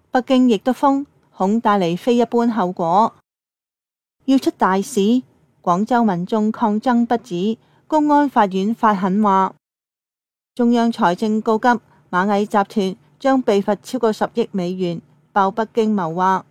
北京亦都封，恐帶嚟非一般後果。要出大事，廣州民眾抗爭不止，公安法院發狠話，中央財政告急，螞蟻集團將被罰超過10億美元，爆北京謀劃。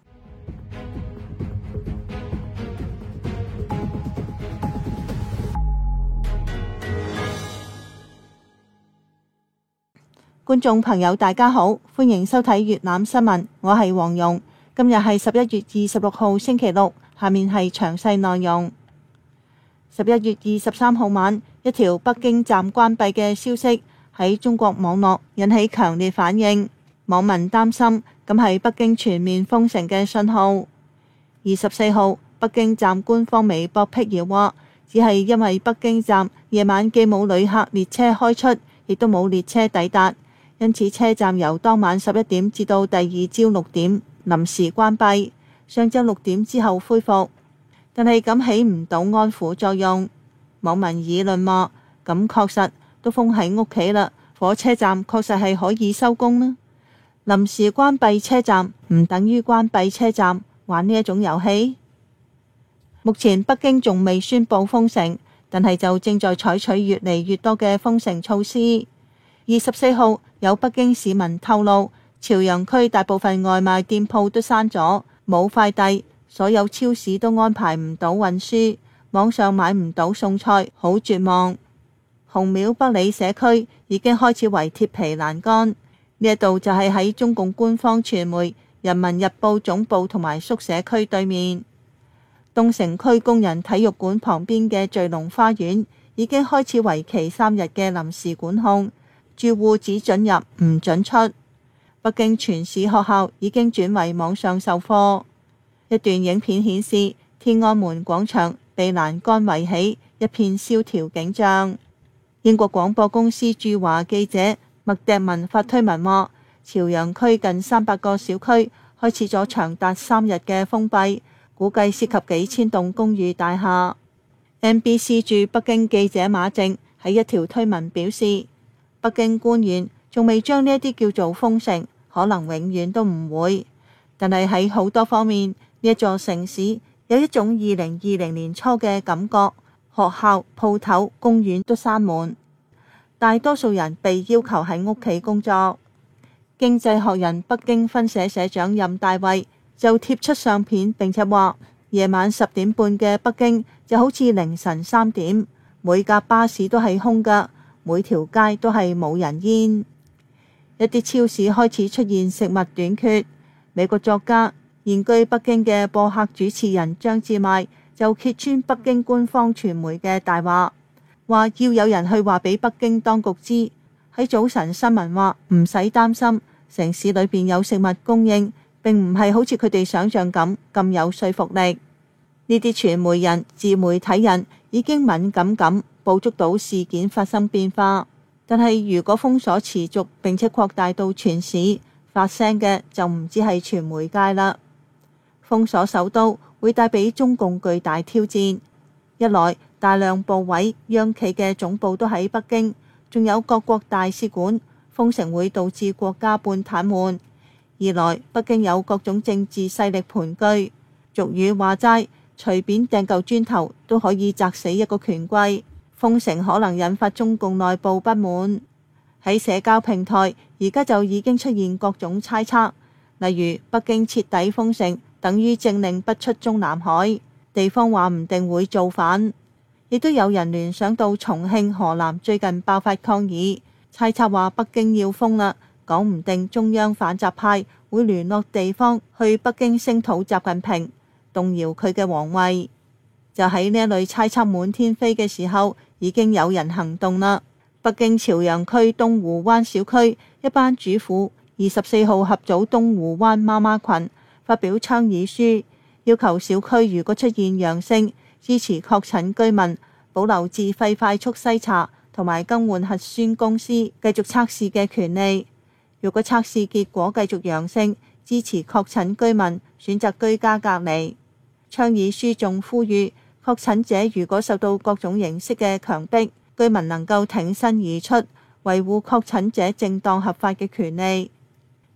觀眾朋友大家好，歡迎收睇粵覽新聞，我係黃蓉。今日係11月26號星期六，下面係詳細內容。11月23號晚，一條北京站關閉嘅消息喺中國網絡引起強烈反應，網民擔心咁係北京全面封城嘅信號。24號，北京站官方微博闢謠話，只係因為北京站夜晚既冇旅客列車開出，亦都冇列車抵達，因此車站由當晚11點至到第二朝6點臨時關閉，上晝6點之後恢復。但係咁起唔到安撫作用，網民議論話，咁確實都封喺屋企啦，火車站確實係可以收工啦。臨時關閉車站唔等於關閉車站，玩呢一種遊戲。目前北京仲未宣布封城，但係就正在採取越嚟越多嘅封城措施。24號，有北京市民透露，朝陽區大部分外賣店鋪都閂咗，冇快遞，所有超市都安排唔到運輸，網上買唔到餸菜，好絕望。紅廟北里社區已經開始圍鐵皮欄杆，呢一度就係喺中共官方傳媒《人民日報》總部同埋宿舍區對面。東城區工人體育館旁邊嘅聚龍花園已經開始為期3日嘅臨時管控，住戶只准入唔准出。北京全市學校已經轉為網上授課。一段影片顯示，天安門廣場被欄杆圍起，一片蕭條景象。英國廣播公司駐華記者麥迪文發推文話，朝陽區近300個小區開始咗長達3日嘅封閉，估計涉及幾千棟公寓大廈。NBC 駐北京記者馬靜喺一條推文表示，北京官員仲未將呢一啲叫做封城，可能永遠都唔會。但係喺好多方面，呢一座城市有一種2020年初嘅感覺，學校、鋪頭、公園都閂門，大多數人被要求喺屋企工作。經濟學人北京分社社長任大衛就貼出相片，並且話，夜晚10點半嘅北京就好似凌晨3點，每架巴士都係空㗎，每條街都係冇人煙。一啲超市開始出現食物短缺。美國作家現居北京嘅播客主持人張志邁就揭穿北京官方傳媒嘅大話，話要有人去話俾北京當局知，喺早晨新聞話唔使擔心，城市裏邊有食物供應，並唔係好似佢哋想象咁有說服力。呢啲傳媒人、自媒體人已經敏感咁捕捉到事件發生變化，但係如果封鎖持續並且擴大到全市，發聲嘅就唔止係傳媒界啦。封鎖首都會帶俾中共巨大挑戰，一來大量部委、央企嘅總部都喺北京，仲有各國大使館，封城會導致國家半癱瘓；二來北京有各種政治勢力盤踞，俗語話齋，隨便掟嚿磚頭都可以砸死一個權貴，封城可能引發中共內部不滿。喺社交平台，而家就已經出現各種猜測，例如北京徹底封城等於政令不出中南海，地方話唔定會造反。亦都有人聯想到重慶、河南最近爆發抗議，猜測話北京要封啦，講唔定中央反習派會聯絡地方去北京聲討習近平，動搖佢嘅皇位。就喺呢一類猜測滿天飛嘅時候，已經有人行動啦。北京朝陽區東湖灣小區一班主婦24號合組東湖灣媽媽群，發表倡議書，要求小區如果出現陽性，支持確診居民保留自費快速篩查同埋更換核酸公司繼續測試嘅權利。如果測試結果繼續陽性，支持確診居民選擇居家隔離。倡議書仲呼籲確診者如果受到各種形式嘅強迫，居民能夠挺身而出，維護確診者正當合法嘅權利。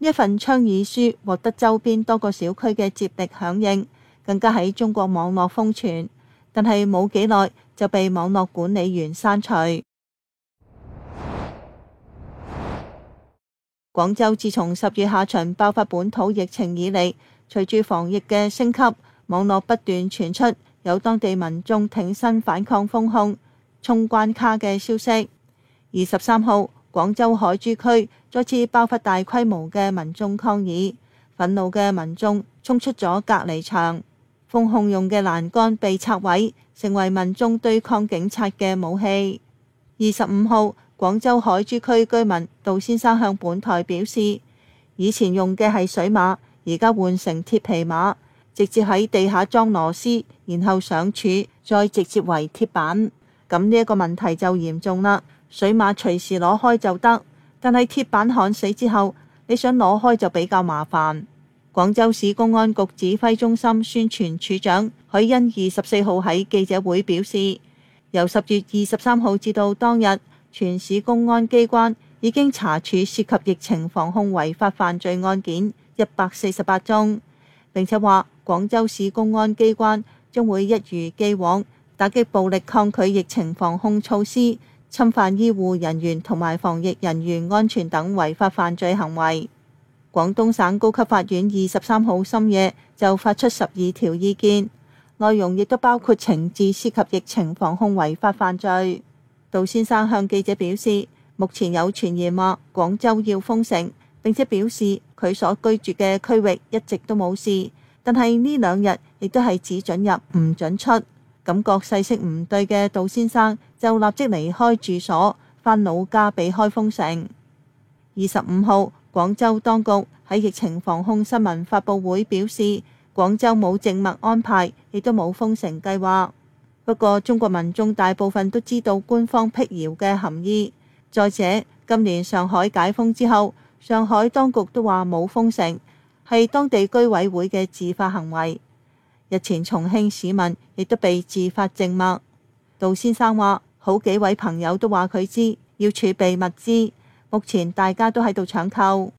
呢一份倡議書獲得周邊多個小區嘅接力響應，更加喺中國網絡瘋傳，但係冇幾耐就被網絡管理員刪除。廣州自從10月下旬爆發本土疫情以嚟，隨住防疫嘅升級，網絡不斷傳出有當地民眾挺身反抗封控、衝關卡嘅消息。23號，廣州海珠區再次爆發大規模嘅民眾抗議，憤怒嘅民眾衝出咗隔離牆，封控用嘅欄杆被拆毀，成為民眾對抗警察嘅武器。25號，廣州海珠區居民杜先生向本台表示，以前用嘅係水馬，而家換成鐵皮馬，直接喺地下裝螺絲，然後上柱，再直接圍鐵板。咁呢一個問題就嚴重啦，水馬隨時攞開就得，但係鐵板焊死之後，你想攞開就比較麻煩。廣州市公安局指揮中心宣傳處長許欣24號喺記者會表示，由10月23號至到當日，全市公安機關已經查處涉及疫情防控違法犯罪案件148宗，並且話廣州市公安機關將會一如既往打擊暴力抗拒疫情防控措施、侵犯醫護人員同埋防疫人員安全等違法犯罪行為。廣東省高級法院23號深夜就發出12條意見，內容亦都包括懲治涉及疫情防控違法犯罪。杜先生向記者表示，目前有傳言話廣州要封城，並且表示佢所居住嘅區域一直都冇事，但係呢2日亦都係只准入唔准出。感覺勢色唔對嘅杜先生就立即離開住所，返老家避開封城。25號，廣州當局喺疫情防控新聞發佈會表示，廣州冇靜默安排，亦都冇封城計劃。不過中國民眾大部分都知道官方闢謠嘅含義。再者，今年上海解封之後，上海當局都話冇封城，係當地居委會嘅自發行為。日前重慶市民亦都被自發靜默。杜先生話，好幾位朋友都話佢知要儲備物資，目前大家都喺度搶購。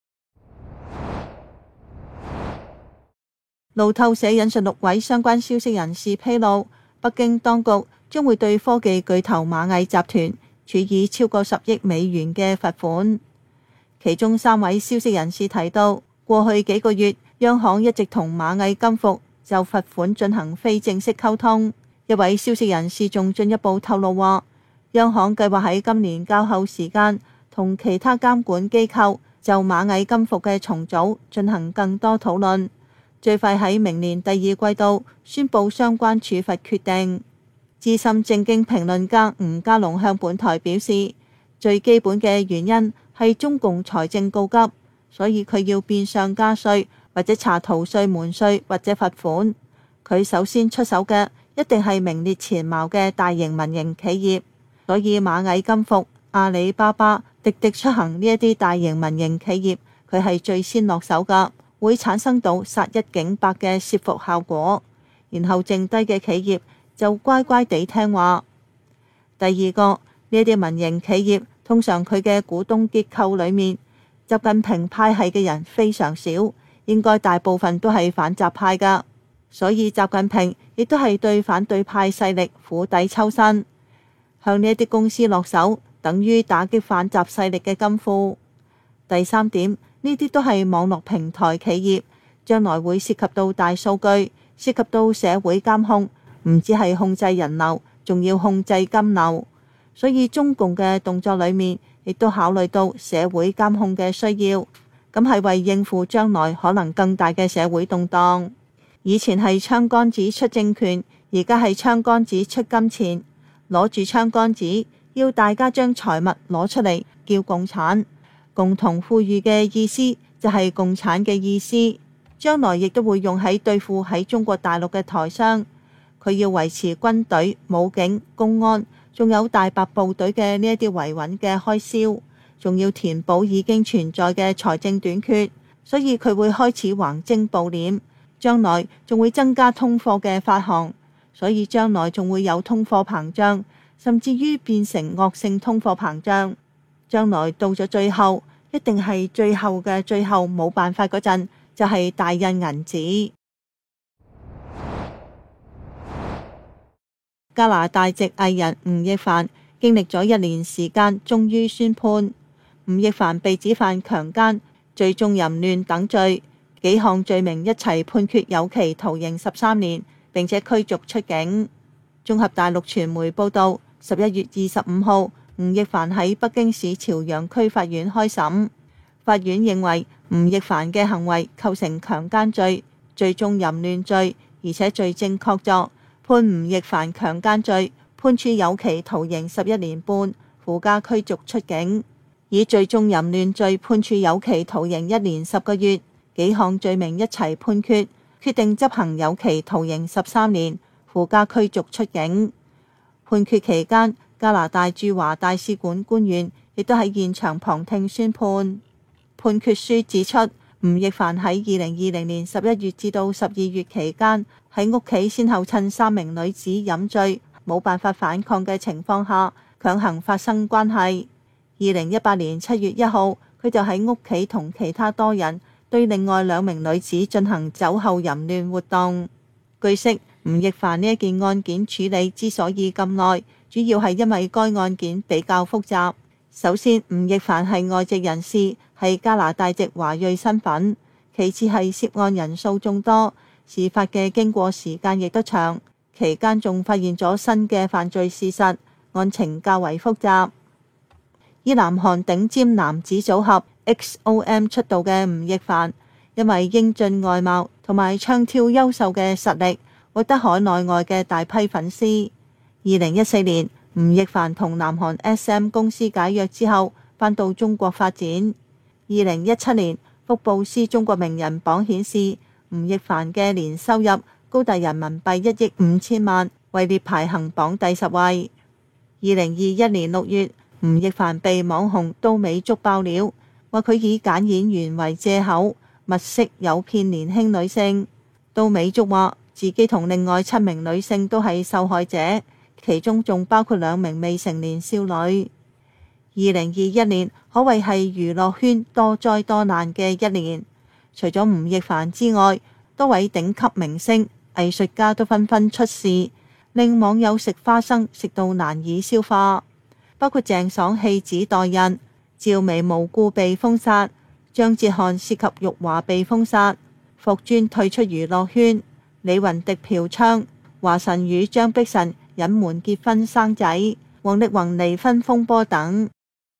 路透社引述6位相關消息人士披露，北京當局將會對科技巨頭螞蟻集團處以超過10億美元嘅罰款。其中3位消息人士提到，過去幾個月，央行一直同螞蟻金服就罰款進行非正式溝通。一位消息人士仲進一步透露話，央行計劃喺今年較後時間同其他監管機構就螞蟻金服嘅重組進行更多討論，最快喺明年第2季度宣佈相關處罰決定。資深政經評論家吳家龍向本台表示，最基本嘅原因係中共財政告急，所以佢要變相加稅，或者查逃稅、瞞稅或者罰款。佢首先出手嘅一定係名列前茅嘅大型民營企業，所以螞蟻金服、阿里巴巴、滴滴出行呢一啲大型民營企業，佢係最先落手㗎，會產生到殺一儆百嘅懾服效果，然後剩低嘅企業就乖乖地聽話。第二個，呢啲民營企業通常佢嘅股東結構裏面，習近平派系嘅人非常少，應該大部分都係反習派㗎，所以習近平亦都係對反對派勢力釜底抽薪，向呢一啲公司落手，等於打擊反習勢力嘅金庫。第三點，呢啲都係網絡平台企業，將來會涉及到大數據，涉及到社會監控，唔止係控制人流，仲要控制金流。所以中共嘅動作裏面，亦都考慮到社會監控嘅需要，咁係為應付將來可能更大嘅社會動盪。以前係槍桿子出政權，而家係槍桿子出金錢，攞住槍桿子，要大家將財物攞出嚟，叫共產。共同富裕嘅意思就係共產嘅意思，將來亦都會用喺對付喺中國大陸嘅台商。佢要維持軍隊、武警、公安，仲有大白部隊嘅呢一啲維穩嘅開銷，仲要填補已經存在嘅財政短缺，所以佢會開始橫徵暴斂，將來仲會增加通貨嘅發行，所以將來仲會有通貨膨脹，甚至於變成惡性通貨膨脹。將來到咗最後， 一定係最後嘅最後冇辦法嗰陣，就係大印銀紙。加拿大籍藝人吳亦凡經歷咗1年時間，終於宣判。吳亦凡被指犯強姦、聚眾淫亂等罪，幾項罪名一齊判決有期徒刑13年，並且驅逐出境。綜合大陸傳媒報道，11月25號，吳亦凡喺北京市朝陽區法院開審。法院認為吳亦凡嘅行為構成強姦罪、聚眾淫亂罪，而且罪證確鑿，判吳亦凡強姦罪，判處有期徒刑11年半，附加驅逐出境；以聚眾淫亂罪判處有期徒刑1年10個月，幾項罪名一齊判決，決定執行有期徒刑13年，附加驅逐出境。判決期間，加拿大駐華大使館官員亦都喺現場旁聽宣判。判決書指出，吳亦凡喺2020年11月至到12月期間，喺屋企先後趁3名女子飲醉冇辦法反抗嘅情況下，強行發生關係。2018年7月1號，佢就喺屋企同其他多人對另外2名女子進行酒後淫亂活動。據悉，吳亦凡呢一件案件處理之所以咁耐，主要係因為該案件比較複雜。首先，吳亦凡係外籍人士，係加拿大籍華裔身份；其次係涉案人數眾多，事發嘅經過時間亦都長，期間仲發現咗新嘅犯罪事實，案情較為複雜。以南韓頂尖男子組合 XOM 出道嘅吳亦凡，因為英俊外貌同埋唱跳優秀嘅實力，獲得海內外嘅大批粉絲。2014年，吳亦凡同南韓 SM 公司解約之後，返到中國發展。2017年，福布斯中國名人榜顯示，吳亦凡嘅年收入高達人民幣1億5千萬，位列排行榜第10位。2021年6月，吳亦凡被網紅都美竹爆料，話佢以揀演員為借口，物色誘騙年輕女性。都美竹話自己同另外7名女性都係受害者，其中仲包括2名未成年少女。2021年可謂係娛樂圈多災多難嘅一年，除咗吳亦凡之外，多位頂級明星、藝術家都紛紛出事，令網友食花生食到難以消化。包括鄭爽棄子待人，趙薇無故被封殺，張哲瀚涉及辱華被封殺，霍尊退出娛樂圈，李雲迪嫖娼，華晨宇張碧晨隱瞞結婚生仔，王力宏離婚風波等。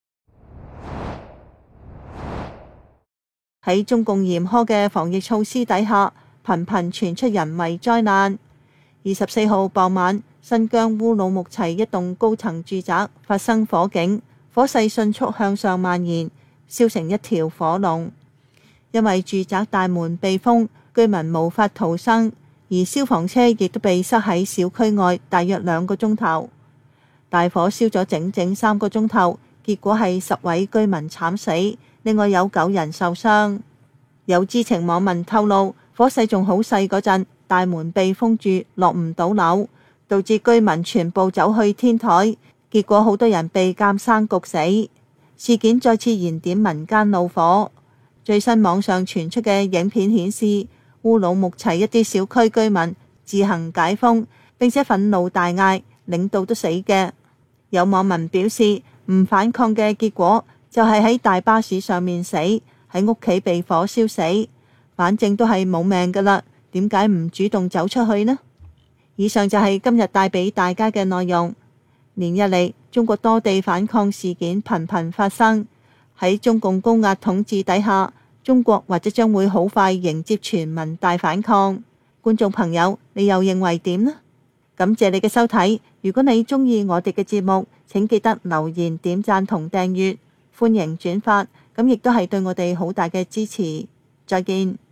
喺中共嚴苛嘅防疫措施底下，頻頻傳出人為災難。24號傍晚，新疆烏魯木齊一棟高層住宅發生火警，火勢迅速向上蔓延，燒成一條火龍。因為住宅大門被封，居民無法逃生，而消防車亦都被塞喺小區外大約2個鐘頭。大火燒咗整整3個鐘頭，結果係10位居民慘死，另外有9人受傷。有知情網民透露，火勢仲好細嗰陣，大門被封住，落唔到樓，導致居民全部走去天台，結果好多人被監生焗死。事件再次燃點民間怒火。最新網上傳出嘅影片顯示，烏魯木齊一啲小區居民自行解封，並且憤怒大嗌，領導都死嘅。有網民表示，唔反抗嘅結果就係喺大巴士上面死，喺屋企被火燒死，反正都係冇命噶啦，點解唔主動走出去呢？以上就係今日帶俾大家嘅內容。連日嚟，中國多地反抗事件頻頻發生，喺中共高壓統治底下，中國或者將會好快迎接全民大反抗。觀眾朋友，你又認為點呢？感謝你嘅收睇，如果你鍾意我哋嘅節目，請記得留言、點讚同訂閱，歡迎轉發，咁亦都係對我哋好大嘅支持。再見。